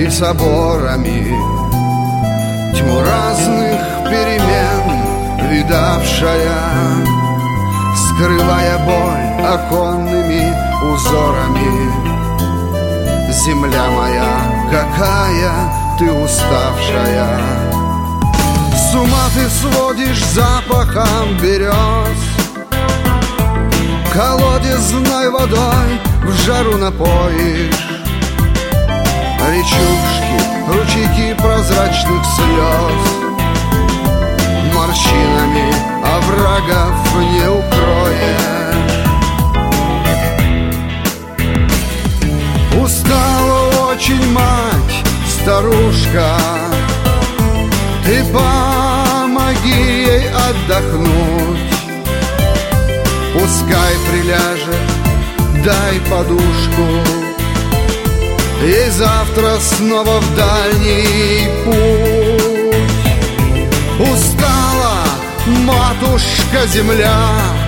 и соборами, тьму разных перемен видавшая, скрывая боль оконными узорами. Земля моя, какая ты уставшая, с ума ты сводишь запахом берез, колодезной водой в жару напоишь речушки, ручейки прозрачных слез. Морщинами оврагов не укроешь. Устала очень мать, старушка, ты помоги ей отдохнуть. Пускай приляжет, дай подушку, и завтра снова в дальний путь. Устала матушка земля,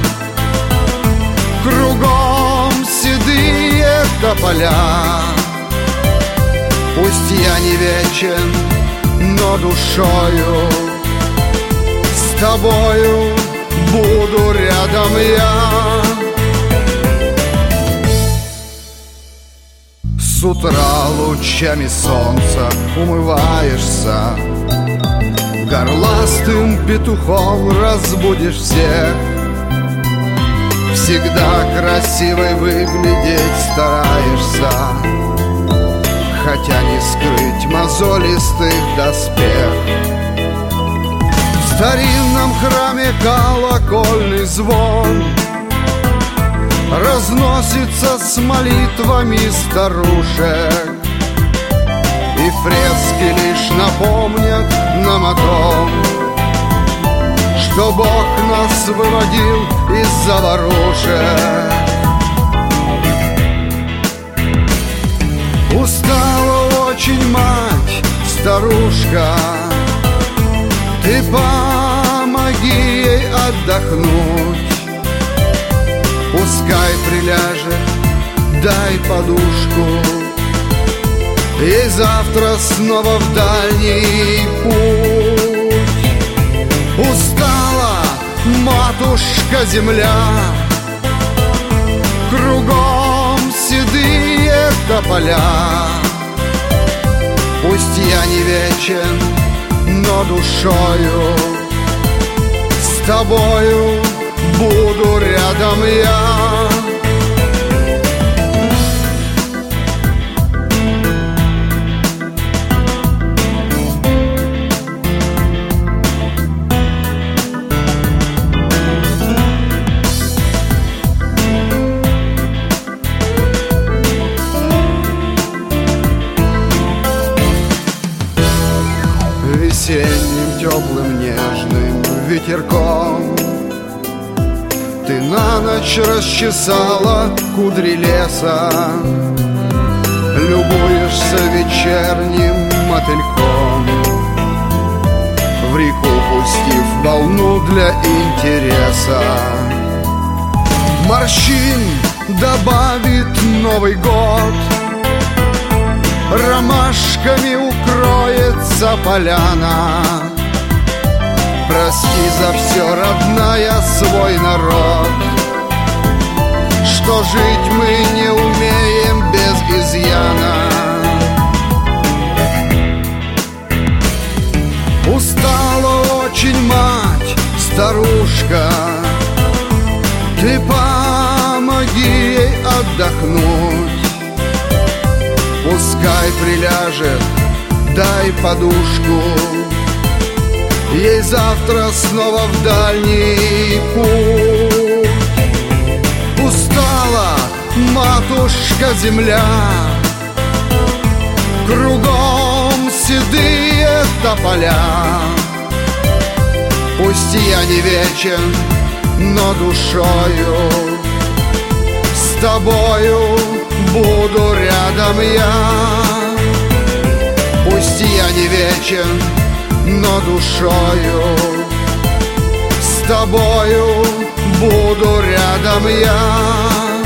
кругом седые тополя. Пусть я не вечен, но душою с тобою буду рядом я. С утра лучами солнца умываешься, горластым петухом разбудишь всех. Всегда красивой выглядеть стараешься, хотя не скрыть мозолистых доспех. В старинном храме колокольный звон разносится с молитвами старушек, и фрески лишь напомнят нам о том, что Бог нас выводил из заварушек. Устала очень мать, старушка, ты помоги ей отдохнуть. Пускай приляжет, дай подушку, и завтра снова в дальний путь. Устала матушка земля, кругом седые тополя. Пусть я не вечен, но душою с тобою буду рядом я. Весенним теплым нежным ветерком ты на ночь расчесала кудри леса, любуешься вечерним мотыльком, в реку пустив волну для интереса. Морщин добавит Новый год, ромашками укроется поляна. Прости за все, родная, свой народ, что жить мы не умеем без изъяна. Устала очень мать, старушка, ты помоги ей отдохнуть. Пускай приляжет, дай подушку, ей завтра снова в дальний путь. Устала матушка земля, кругом седые тополя. Пусть я не вечен, но душою с тобою буду рядом я. Пусть я не вечен, но душою с тобою буду рядом я.